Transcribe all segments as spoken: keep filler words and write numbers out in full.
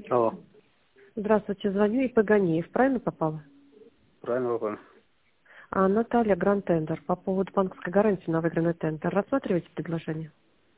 Алло. Здравствуйте, звоню и Ганеев. Правильно попала? Правильно попали. А, Наталья, Гранд Тендер. По поводу банковской гарантии на выигранный тендер. Рассматриваете предложение?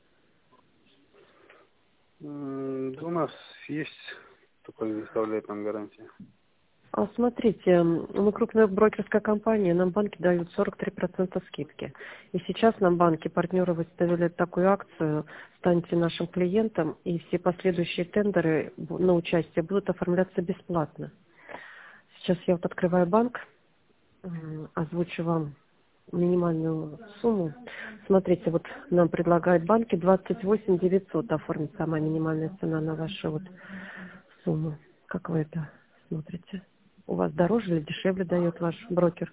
М, да у нас есть, только не выставляет нам гарантии. А, смотрите, м, мы крупная брокерская компания, нам банки дают сорок три процента скидки. И сейчас нам банки, партнеры выставили такую акцию, станьте нашим клиентом, и все последующие тендеры бу- на участие будут оформляться бесплатно. Сейчас я вот открываю банк, м, озвучу вам минимальную сумму. Смотрите, вот нам предлагают банки двадцать восемь девятьсот оформить сама минимальная цена на вашу вот сумму. Как вы это смотрите? У вас дороже или дешевле дает ваш брокер?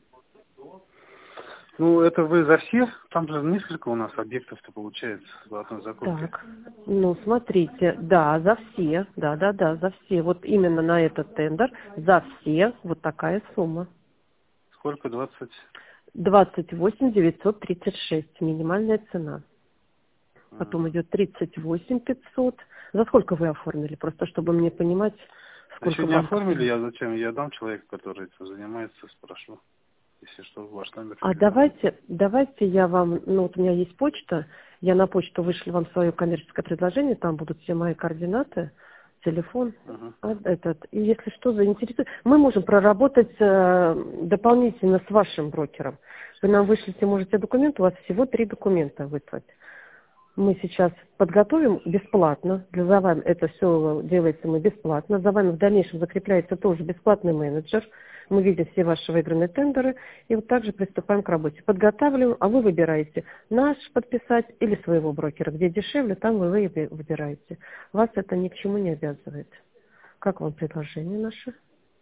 Ну, это вы за все? Там же несколько у нас объектов-то получается в одной закупке. Так, ну смотрите, да, за все, да, да, да, за все. Вот именно на этот тендер, за все, вот такая сумма. Сколько? двадцать? двадцать восемь девятьсот тридцать шесть минимальная цена. Потом Ага. идет тридцать восемь пятьсот. За сколько вы оформили? Просто чтобы мне понимать, А еще сколько не банков у оформили, нас. я зачем? Я дам человеку, который этим занимается, спрошу. Если что, ваш номер А перезвоню. давайте, давайте я вам, ну вот у меня есть почта, я на почту вышлю вам свое коммерческое предложение, там будут все мои координаты, телефон, Ага. а, этот, и если что заинтересует, мы можем проработать э, дополнительно с вашим брокером. Вы нам вышлите, можете документы, у вас всего три документа выслать. Мы сейчас подготовим бесплатно. Для за вами это все делается мы бесплатно. За вами в дальнейшем закрепляется тоже бесплатный менеджер. Мы видим все ваши выигранные тендеры. И вот также приступаем к работе. Подготавливаем, а вы выбираете наш подписать или своего брокера. Где дешевле, там вы вы выбираете. Вас это ни к чему не обязывает. Как вам предложение наше?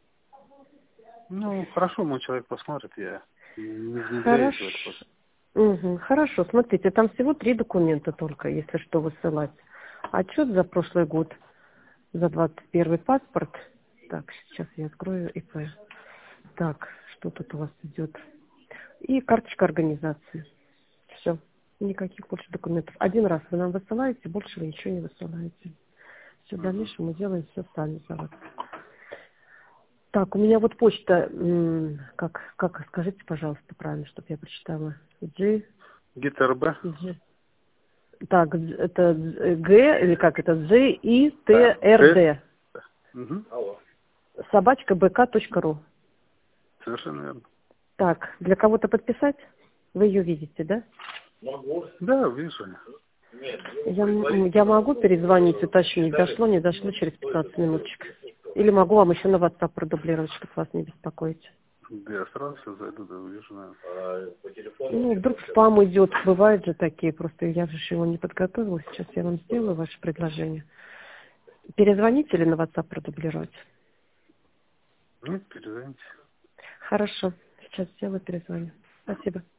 Ну, хорошо, мой человек посмотрит, я не внедряюсь в это. Хорошо. Мгм. Хорошо, смотрите, там всего три документа только, если что, высылать. Отчет за прошлый год, за двадцать первый паспорт. Так, сейчас я открою ИП. Так, что тут у вас идет? И карточка организации. Все. Никаких больше документов. Один раз вы нам высылаете, больше вы ничего не высылаете. Все, в Ага. дальнейшем мы делаем все сами за вас. Так, у меня вот почта, м, как, как, скажите, пожалуйста, правильно, чтобы я прочитала. G, ГТРБ? G. Так, З- это З- Г, или как это, З, И, Т, Да. Р, Т? Д. Угу. Собачка бк.ру. Совершенно верно. Так, для кого-то подписать? Вы ее видите, да? Да, вижу. Я, м- я могу перезвонить, уточнить, дошло, не дошло через пятнадцать минуточек. Или могу вам еще на WhatsApp продублировать, чтобы вас не беспокоить. Да, я сразу все зайду, да, увижу, наверное. Ну, вдруг спам идет, бывают же такие, просто я же еще его не подготовила, сейчас я вам сделаю ваше предложение. Перезвоните или на WhatsApp продублировать? Ну, перезвоните. Хорошо, сейчас сделаю, перезвоню. Спасибо.